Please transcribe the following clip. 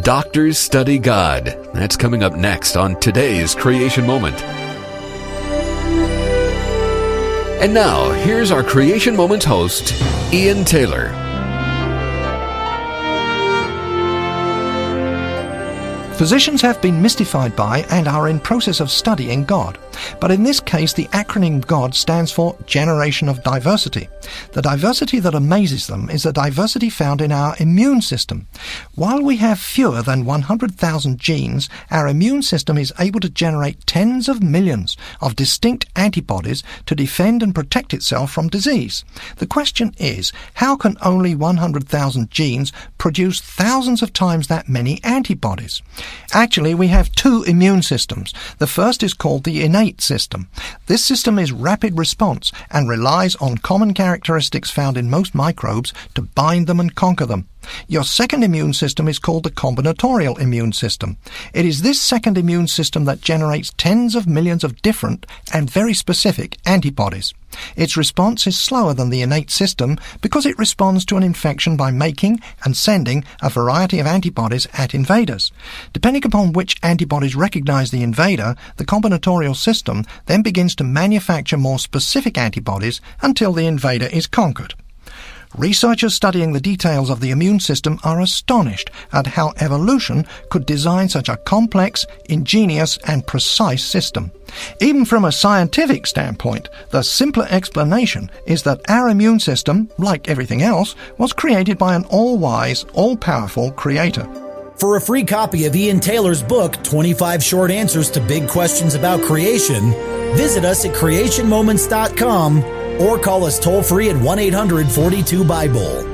Doctors Study God. That's coming up next on today's Creation Moment. And now, here's our Creation Moments host, Ian Taylor. Physicians have been mystified by and are in process of studying God. But in this case, the acronym GOD stands for Generation of Diversity. The diversity that amazes them is the diversity found in our immune system. While we have fewer than 100,000 genes, our immune system is able to generate tens of millions of distinct antibodies to defend and protect itself from disease. The question is, how can only 100,000 genes produce thousands of times that many antibodies? Actually, we have two immune systems. The first is called the innate system. This system is rapid response and relies on common characteristics found in most microbes to bind them and conquer them. Your second immune system is called the combinatorial immune system. It is this second immune system that generates tens of millions of different and very specific antibodies. Its response is slower than the innate system because it responds to an infection by making and sending a variety of antibodies at invaders. Depending upon which antibodies recognize the invader, the combinatorial system then begins to manufacture more specific antibodies until the invader is conquered. Researchers studying the details of the immune system are astonished at how evolution could design such a complex, ingenious, and precise system. Even from a scientific standpoint, the simpler explanation is that our immune system, like everything else, was created by an all-wise, all-powerful creator. For a free copy of Ian Taylor's book, 25 Short Answers to Big Questions About Creation, visit us at creationmoments.com or call us toll-free at 1-800-42-BIBLE.